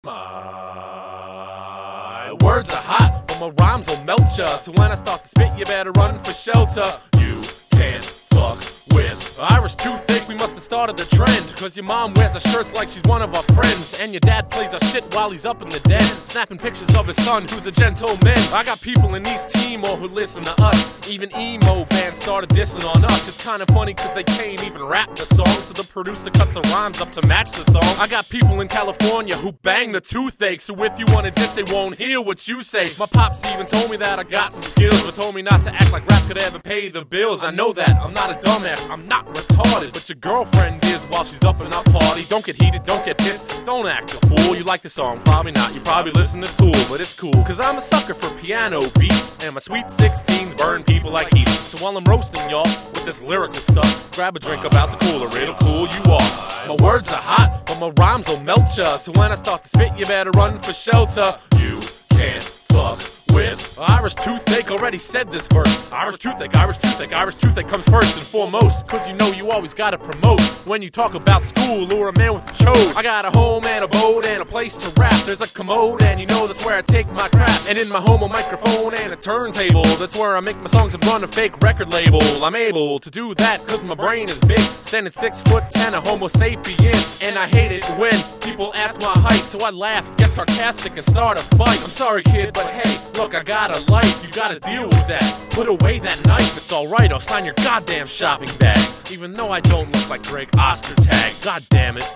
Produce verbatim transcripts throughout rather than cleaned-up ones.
My words are hot, but my rhymes will melt ya. So when I start to spit, you better run for shelter. You can't fuck with Irish toothache. We must have started the trend, cause your mom wears her shirts like she's one of our friends, and your dad plays our shit while he's up in the den, snapping pictures of his son who's a gentleman. I got people in East Timor who listen to us. Even emo bands started dissing on us. It's kinda funny cause they can't even rap the song, so the producer cuts the rhymes up to match the song. I got people in California who bang the toothache, so if you wanna diss they won't hear what you say. My pops even told me that I got some skills, but told me not to act like rap could ever pay the bills. I know that, I'm not a dumbass, I'm not retarded, but your girlfriend is while she's up in our party. Don't get heated, don't get pissed, don't act a fool. You like the song, probably not, you probably listen to Tool, but it's cool, cause I'm a sucker for piano beats, and my sweet sixteens burn people like heat. So while I'm roasting y'all with this lyrical stuff, grab a drink about the cooler, it'll cool you off. My words are hot, but my rhymes will melt ya. So when I start to spit, you better run for shelter. You can't fuck with Irish toothache. Already said this verse. Irish toothache, Irish toothache, Irish toothache comes first and foremost, cause you know you always gotta promote when you talk about school or a man with a chode. I got a home and a boat and a place to rap. There's a commode and you know that's where I take my crap. And in my home a microphone and a turntable, that's where I make my songs and run a fake record label. I'm able to do that cause my brain is big, standing six foot ten, a homo sapien. And I hate it when people ask my height, so I laugh, get sarcastic and start a fight. I'm sorry kid, but hey, look, I got a life, you gotta deal with that. Put away that knife, it's alright, I'll sign your goddamn shopping bag. Even though I don't look like Greg Ostertag, god damn it.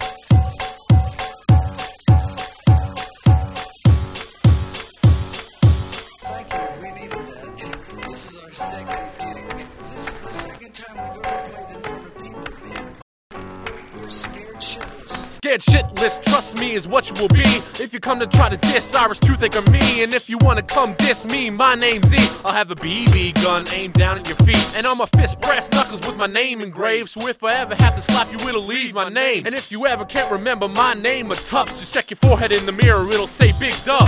Thank you, we needed that. This is our second gig. This is the second time we've ever played in front of people, man. We're scared shitless. Scared shitless, trust me, is what you will be if you come to try to diss Irish toothache or me. And if you wanna come diss me, my name's Z. I'll have a B B gun aimed down at your feet, and on my fist brass knuckles with my name engraved, so if I ever have to slap you, it'll leave my name. And if you ever can't remember my name or Tufts, just check your forehead in the mirror, it'll say Big Dub.